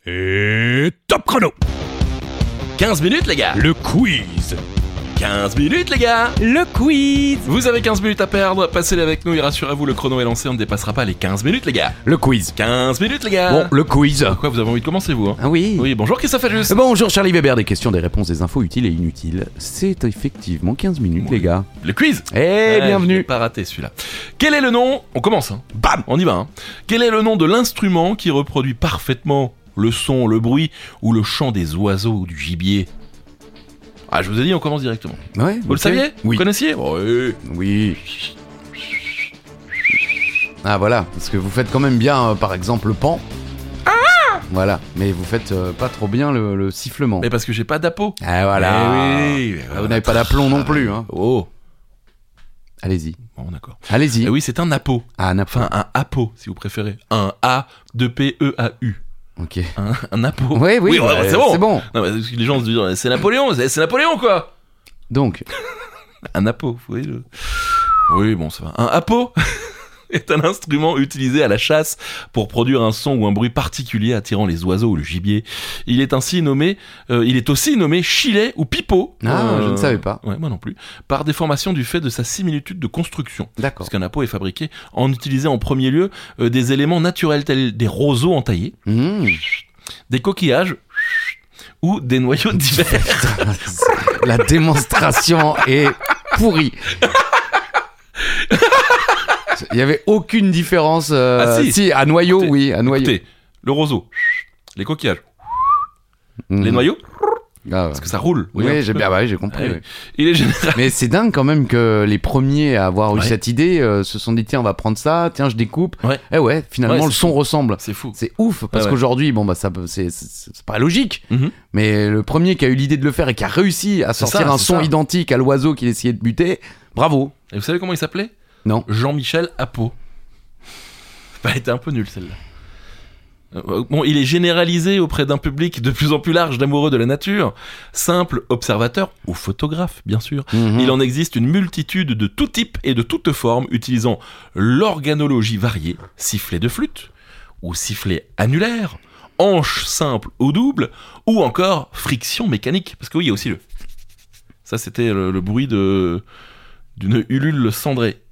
Et top chrono. 15 minutes les gars. Le quiz. 15 minutes les gars. Le quiz. Vous avez 15 minutes à perdre, passez-les avec nous et rassurez-vous, le chrono est lancé, on ne dépassera pas les 15 minutes les gars. Le quiz. 15 minutes les gars. Bon, le quiz. Pourquoi vous avez envie de commencer vous Ah oui. Oui, bonjour Christophe Ajus. Bonjour Charlie Weber, des questions, des réponses, des infos utiles et inutiles. C'est effectivement 15 minutes les gars. Le quiz. Bienvenue. Je l'ai pas raté celui-là. Quel est le nom, on commence hein. Bam, on y va hein. Quel est le nom de l'instrument qui reproduit parfaitement le son, le bruit ou le chant des oiseaux ou du gibier? Ah, je vous ai dit, on commence directement. Ouais. Vous le saviez? Oui. Vous connaissiez? Oui. Oui. Ah voilà, parce que vous faites quand même bien, par exemple, le pan. Voilà, mais vous faites pas trop bien le sifflement. Mais parce que j'ai pas d'apo. Ah voilà. Oui. Vous n'avez pas d'aplomb non plus, hein. Oh. Allez-y. Bon, d'accord. Allez-y. Oui, c'est un apo. Ah, Enfin, un apo, si vous préférez. Un A de P-E-A-U. Ok. Un apo. Oui, ouais, c'est bon. C'est bon. Non, mais les gens se disent, c'est Napoléon, c'est Napoléon, quoi. Donc, Un apo, vous voyez le... Oui, bon, ça va. Un apo est un instrument utilisé à la chasse pour produire un son ou un bruit particulier attirant les oiseaux ou le gibier. Il est aussi nommé chilet ou pipeau. je ne savais pas. Ouais, moi non plus. Par déformation du fait de sa similitude de construction. D'accord. Parce qu'un apo est fabriqué en utilisant en premier lieu des éléments naturels tels des roseaux entaillés, des coquillages ou des noyaux divers. La démonstration est pourrie. Il n'y avait aucune différence. Si, à noyau, Écoutez, oui, à noyau. Écoutez, le roseau, les coquillages, Mhm. les noyaux, Ah, ouais. parce que ça roule. vous voyez, un Oui, petit j'ai peu. bien, j'ai compris. Ouais. Oui. Il est général. Mais c'est dingue quand même que les premiers à avoir eu Ouais. cette idée se sont dit tiens, on va prendre ça, tiens, je découpe. Ouais. Eh ouais, finalement Ouais, le c'est son fou. ressemble. C'est fou. C'est ouf parce Ouais. qu'aujourd'hui, bon bah ça, c'est pas logique. Mhm. Mais le premier qui a eu l'idée de le faire et qui a réussi à C'est sortir ça, un c'est son ça. identique à l'oiseau qu'il essayait de buter, bravo. Et vous savez comment il s'appelait? Non. Jean-Michel Apo. Elle était un peu nulle celle-là. Bon, il est généralisé auprès d'un public de plus en plus large d'amoureux de la nature, simples observateurs ou photographes, bien sûr. Mhm. Il en existe une multitude de tout type et de toutes formes, utilisant l'organologie variée, sifflet de flûte, ou sifflet annulaire, hanche simple ou double, ou encore friction mécanique. Parce que oui, il y a aussi le... Ça, c'était le bruit d'une ulule cendrée.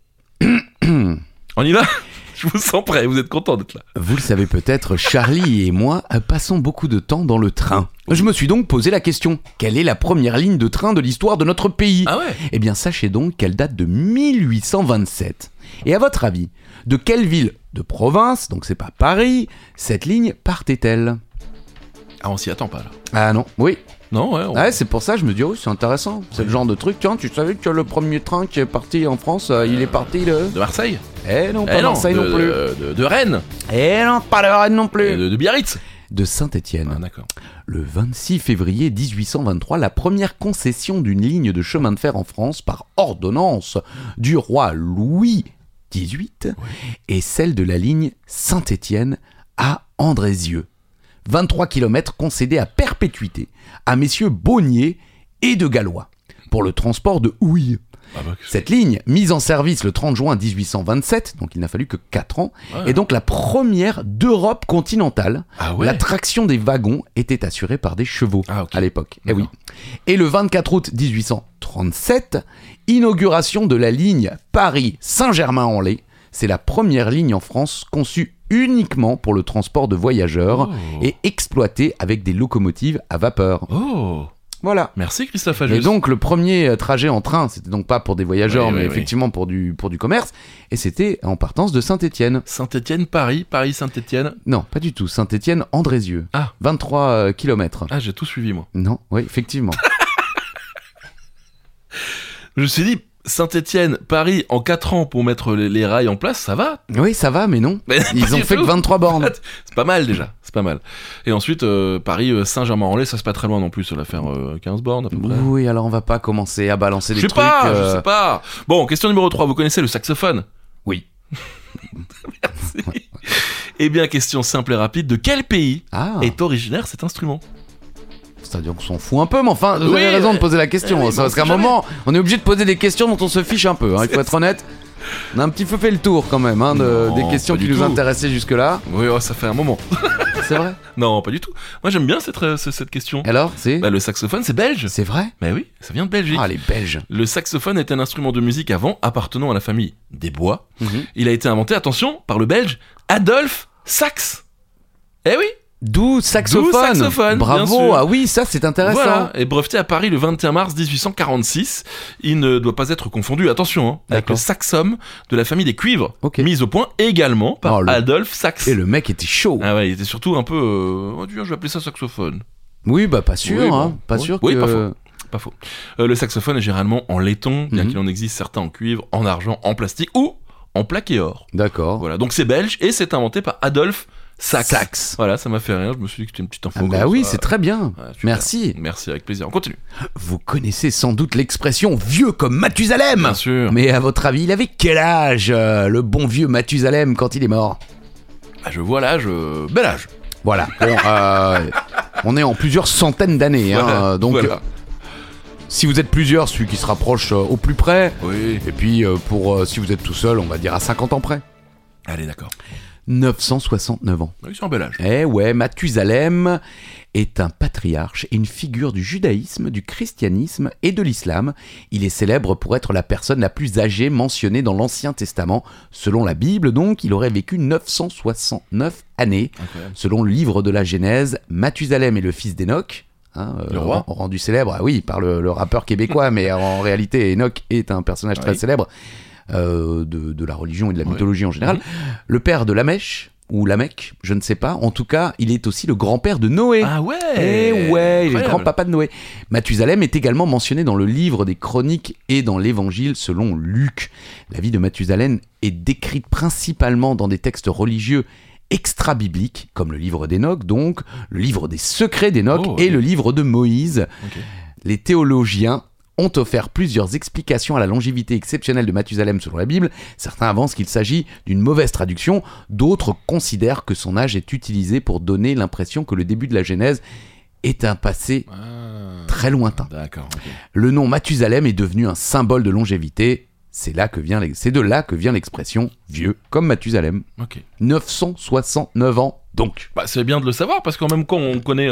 On y va? Je vous sens prêt, vous êtes content d'être là. Vous le savez peut-être, Charlie et moi passons beaucoup de temps dans le train. Je me suis donc posé la question, quelle est la première ligne de train de l'histoire de notre pays? Ah ouais? Eh bien sachez donc qu'elle date de 1827. Et à votre avis, de quelle ville de province, donc c'est pas Paris, cette ligne partait-elle? Ah, on s'y attend pas là. Ah non, oui. Non, ouais. Ouais, c'est pour ça que je me dis, oh, c'est intéressant. C'est le genre de truc, tiens, tu savais que le premier train qui est parti en France, il est parti de... De Marseille? Eh non, pas Marseille non plus. De Rennes? Eh non, pas de Rennes non Et plus. de Biarritz? De Saint-Étienne. Ah, d'accord. Le 26 février 1823, la première concession d'une ligne de chemin de fer en France par ordonnance du roi Louis XVIII est celle de la ligne Saint-Étienne à Andrézieux. 23 km concédés à perpétuité à messieurs Bonnier et de Gallois pour le transport de houille. Ah bah, Cette ligne, mise en service le 30 juin 1827, donc il n'a fallu que 4 ans, ouais. est donc la première d'Europe continentale. Ah ouais? La traction des wagons était assurée par des chevaux Ah, ok. à l'époque. Eh D'accord. oui. Et le 24 août 1837, inauguration de la ligne Paris-Saint-Germain-en-Laye. C'est la première ligne en France conçue uniquement pour le transport de voyageurs Oh. et exploitée avec des locomotives à vapeur. Oh! Voilà. Merci Christophe Et Ajus. donc le premier trajet en train, c'était donc pas pour des voyageurs, Oui, mais oui, oui. effectivement pour du commerce, et c'était en partance de Saint-Étienne. Saint-Étienne, Paris, Paris-Saint-Étienne. Non, pas du tout, Saint-Étienne, Andrézieux. Ah. 23 km. Ah, j'ai tout suivi moi. Non, oui, effectivement. Je me suis dit, Saint-Étienne, Paris, en 4 ans pour mettre les rails en place, ça va? Oui, ça va, mais non. Mais Ils pas ont du fait tout. que 23 bornes. C'est pas mal déjà, c'est pas mal. Et ensuite, Paris, Saint-Germain-en-Laye, ça c'est pas très loin non plus, ça va faire 15 bornes à peu près. Oui, alors on va pas commencer à balancer des Je sais trucs. pas, je sais pas. Bon, question numéro 3, vous connaissez le saxophone? Oui. Merci. Eh bien, question simple et rapide, de quel pays Ah, est originaire cet instrument? c'est-à-dire qu'on s'en fout un peu, mais enfin, vous Oui, avez raison de poser la question. oui, ça, bon, parce qu'à un jamais. moment, on est obligé de poser des questions dont on se fiche un peu, hein, il faut être honnête. On a un petit peu fait le tour quand même Non, des questions pas qui du nous tout. intéressaient jusque-là. Oui, oh, ça fait un moment. C'est vrai? Non, pas du tout. Moi, j'aime bien cette question. Alors, c'est Bah, le saxophone, c'est belge. c'est vrai? Mais oui, ça vient de Belgique. Ah, les Belges. Le saxophone est un instrument de musique avant appartenant à la famille des bois. Il a été inventé, attention, par le belge Adolphe Sax. Eh oui, D'où saxophone. D'où saxophone, bien Bravo. sûr. Ah oui, ça c'est intéressant. voilà. Et breveté à Paris le 21 mars 1846. Il ne doit pas être confondu, attention, avec D'accord. le saxum de la famille des cuivres, Ok. mis au point également par Oh, le- Adolphe Sax. Et le mec était chaud. Ah ouais, il était surtout un peu... oh, tiens, je vais appeler ça saxophone. Oui, bah pas sûr, Oui, bon. hein. Pas Oui. sûr Oui, que. pas faux. Pas faux. Le saxophone est généralement en laiton, bien Mhm. qu'il en existe certains en cuivre, en argent, en plastique ou en plaqué or. D'accord. Voilà, donc c'est belge et c'est inventé par Adolphe Sax. Sax. Voilà, ça m'a fait rire, je me suis dit que c'était une petite info. Ah bah comme oui, ça. c'est très bien. Ouais, super. Merci. Merci, avec plaisir. On continue. Vous connaissez sans doute l'expression vieux comme Mathusalem. Bien sûr. Mais à votre avis, il avait quel âge, le bon vieux Mathusalem, quand il est mort? Ah, je vois l'âge, bel âge. Voilà. Bon, on est en plusieurs centaines d'années. Voilà, Donc, voilà. si vous êtes plusieurs, celui qui se rapproche au plus près. Oui. Et puis, si vous êtes tout seul, on va dire à 50 ans près. Allez, d'accord. 969 ans. Oui, c'est un bel âge. Eh ouais, Mathusalem est un patriarche et une figure du judaïsme, du christianisme et de l'islam. Il est célèbre pour être la personne la plus âgée mentionnée dans l'Ancien Testament. Selon la Bible, donc, il aurait vécu 969 années. Incroyable. Selon le livre de la Genèse, Mathusalem est le fils d'Enoch. Le roi. Rendu célèbre, ah oui, par le rappeur québécois, mais en réalité, Enoch est un personnage très Oui. célèbre de la religion et de la Oui. mythologie en général. Le père de Lamech, ou Lamech, je ne sais pas. En tout cas, il est aussi le grand-père de Noé. Ah ouais. Eh ouais, il est le Incroyable. grand-papa de Noé. Mathusalem est également mentionné dans le livre des Chroniques et dans l'Évangile selon Luc. La vie de Mathusalem est décrite principalement dans des textes religieux extra-bibliques, comme le livre d'Enoch, donc, le livre des secrets d'Enoch Oh, et ok. le livre de Moïse. Ok. Les théologiens ont offert plusieurs explications à la longévité exceptionnelle de Mathusalem selon la Bible. Certains avancent qu'il s'agit d'une mauvaise traduction, d'autres considèrent que son âge est utilisé pour donner l'impression que le début de la Genèse est un passé Ah, très lointain. d'accord. Ok. Le nom Mathusalem est devenu un symbole de longévité. C'est de là que vient l'expression vieux comme Mathusalem. Ok. 969 ans donc. Bah, c'est bien de le savoir parce qu'en même temps on connaît,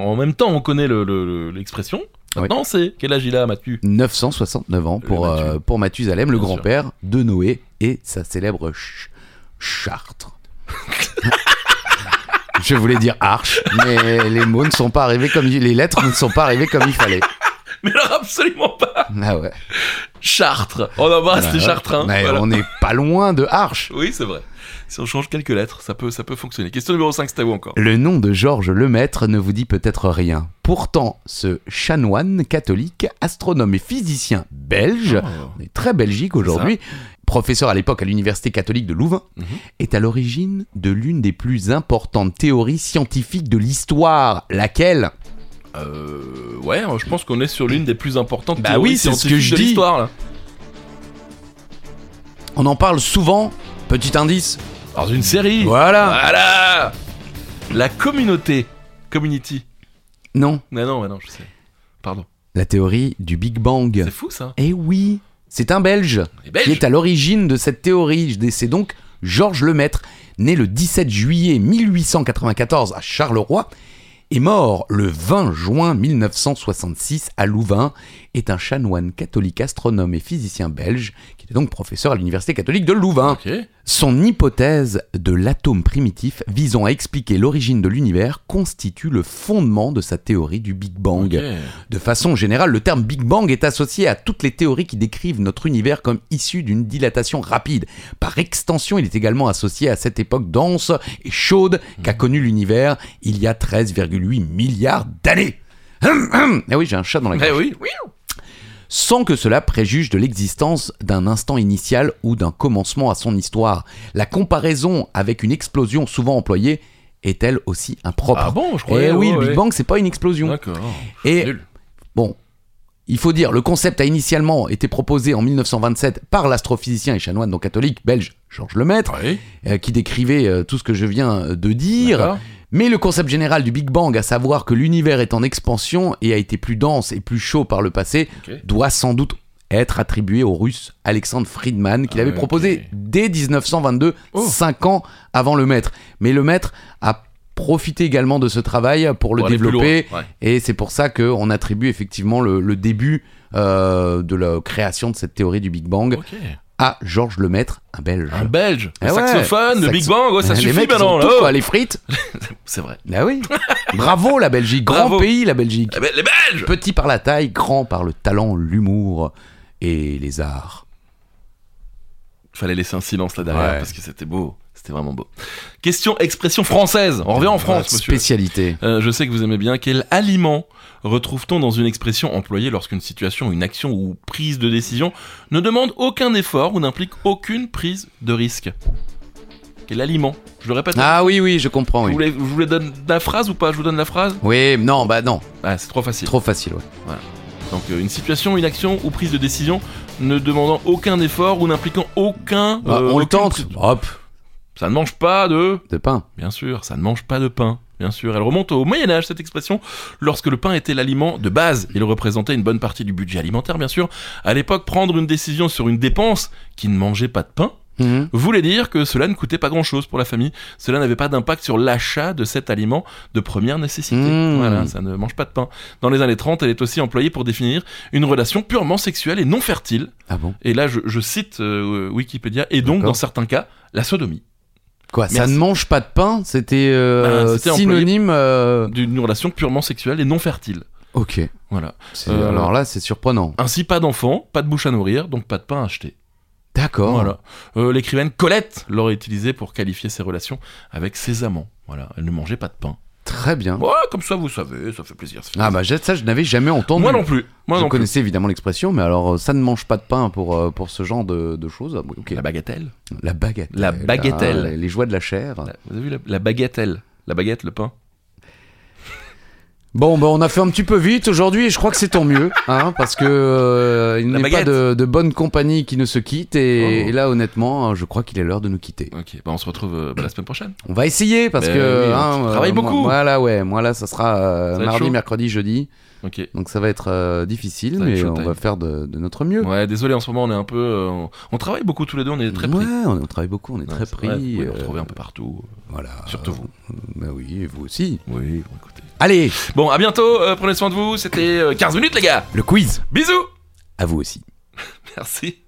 l'expression. Maintenant, c'est quel âge il a, Mathieu? 969 ans Mathu. pour Mathusalem, le Bien grand-père de Noé et sa célèbre Chartres. Je voulais dire arche, mais les mots ne sont pas arrivés les lettres ne sont pas arrivées comme il fallait. Mais alors, absolument pas. Ah ouais. Chartres. On embrasse les Ouais. Chartrains. Mais Voilà. on n'est pas loin de arche. Oui, c'est vrai. Si on change quelques lettres, ça peut fonctionner. Question numéro 5, c'est à vous encore. Le nom de Georges Lemaître ne vous dit peut-être rien. Pourtant, ce chanoine catholique, astronome et physicien belge, Oh. on est très belgique aujourd'hui, professeur à l'époque à l'université catholique de Louvain, Mhm. est à l'origine de l'une des plus importantes théories scientifiques de l'histoire. Laquelle? Ouais, je pense qu'on est sur l'une des plus importantes Bah théories oui, c'est ce que scientifiques je de dis. l'histoire, là. On en parle souvent. Petit indice. Dans une série. Voilà. La community. Non, Non, je sais. Pardon. la théorie du Big Bang. C'est fou, ça. Eh oui, c'est un Belge Les Belges. qui est à l'origine de cette théorie. C'est donc Georges Lemaître, né le 17 juillet 1894 à Charleroi, et mort le 20 juin 1966 à Louvain, est un chanoine catholique, astronome et physicien belge, qui était donc professeur à l'université catholique de Louvain. Ok. Son hypothèse de l'atome primitif visant à expliquer l'origine de l'univers constitue le fondement de sa théorie du Big Bang. Ok. De façon générale, le terme Big Bang est associé à toutes les théories qui décrivent notre univers comme issu d'une dilatation rapide. Par extension, il est également associé à cette époque dense et chaude qu'a connue l'univers il y a 13,8 milliards d'années. Ah oui, j'ai un chat dans la gorge. Eh oui. Sans que cela préjuge de l'existence d'un instant initial ou d'un commencement à son histoire. La comparaison avec une explosion souvent employée est elle aussi impropre. Ah bon, je croyais. Eh oui, le ouais. Big Bang, c'est pas une explosion. D'accord. Et Nul. bon, il faut dire, le concept a initialement été proposé en 1927 par l'astrophysicien et chanoine donc catholique belge Georges Lemaître, Oui. qui décrivait tout ce que je viens de dire. D'accord. Mais le concept général du Big Bang, à savoir que l'univers est en expansion et a été plus dense et plus chaud par le passé, Ok. doit sans doute être attribué au Russe Alexandre Friedman, qu'il avait proposé dès 1922, 5 ans avant le maître. Mais le maître a profité également de ce travail pour le développer, et c'est pour ça qu'on attribue effectivement le début de la création de cette théorie du Big Bang à Georges Lemaître, un Belge. Un Belge, le saxophone, le Big Bang, ça suffit maintenant. Tout, quoi, les frites. C'est vrai. Ah oui. Bravo la Belgique, grand pays la Belgique. Les Belges. Petit par la taille, grand par le talent, l'humour et les arts. Fallait laisser un silence là derrière parce que c'était beau. C'était vraiment beau. Question expression française. On revient en France, monsieur. Spécialité. Je sais que vous aimez bien. Quel aliment retrouve-t-on dans une expression employée lorsqu'une situation, une action ou prise de décision ne demande aucun effort ou n'implique aucune prise de risque? Quel aliment? Je le répète. Ah oui, je comprends. Vous voulez donner la phrase ou pas? Je vous donne la phrase? Oui, non. Ah, c'est trop facile. Trop facile, ouais. Voilà. Donc une situation, une action ou prise de décision ne demandant aucun effort ou n'impliquant aucun... on le tente. Hop. Ça ne mange pas de pain. Bien sûr, ça ne mange pas de pain. Bien sûr, elle remonte au Moyen-Âge, cette expression, lorsque le pain était l'aliment de base. Il représentait une bonne partie du budget alimentaire, bien sûr. À l'époque, prendre une décision sur une dépense qui ne mangeait pas de pain voulait dire que cela ne coûtait pas grand-chose pour la famille. Cela n'avait pas d'impact sur l'achat de cet aliment de première nécessité. Voilà, ça ne mange pas de pain. Dans les années 30, elle est aussi employée pour définir une relation purement sexuelle et non fertile. Ah bon? Et là, je cite Wikipédia, et donc, dans certains cas, la sodomie. Quoi, ça ne mange pas de pain? C'était synonyme d'une relation purement sexuelle et non fertile. Ok. Voilà. Alors là, c'est surprenant. Ainsi, pas d'enfant, pas de bouche à nourrir, donc pas de pain à acheter. D'accord. Voilà. L'écrivaine Colette l'aurait utilisé pour qualifier ses relations avec ses amants. Voilà. Elle ne mangeait pas de pain. Très bien. Ouais, comme ça, vous savez, ça fait plaisir. Ah bah ça, je n'avais jamais entendu. Moi non plus. Je connaissais évidemment l'expression, mais alors ça ne mange pas de pain pour ce genre de choses. Okay. La bagatelle. La bagatelle. La bagatelle. Les joies de la chair. Vous avez vu la bagatelle? La baguette, le pain. Bon, on a fait un petit peu vite aujourd'hui et je crois que c'est tant mieux, parce que il n'est pas de bonne compagnie qui ne se quitte et là honnêtement, je crois qu'il est l'heure de nous quitter. Ok, on se retrouve la semaine prochaine. On va essayer parce que on travaille beaucoup. Moi là, ça sera mardi, mercredi, jeudi. Okay. Donc ça va être difficile, mais on va faire de notre mieux. Ouais, désolé, en ce moment on est un peu... on travaille beaucoup tous les deux, on est très pris. Ouais, on travaille beaucoup, on est très pris. Vous pouvez retrouver un peu partout. Voilà. Surtout vous. Bah oui, et vous aussi. Oui, écoutez. Allez. Bon, à bientôt, prenez soin de vous, c'était 15 minutes les gars. Le quiz. Bisous. À vous aussi. Merci.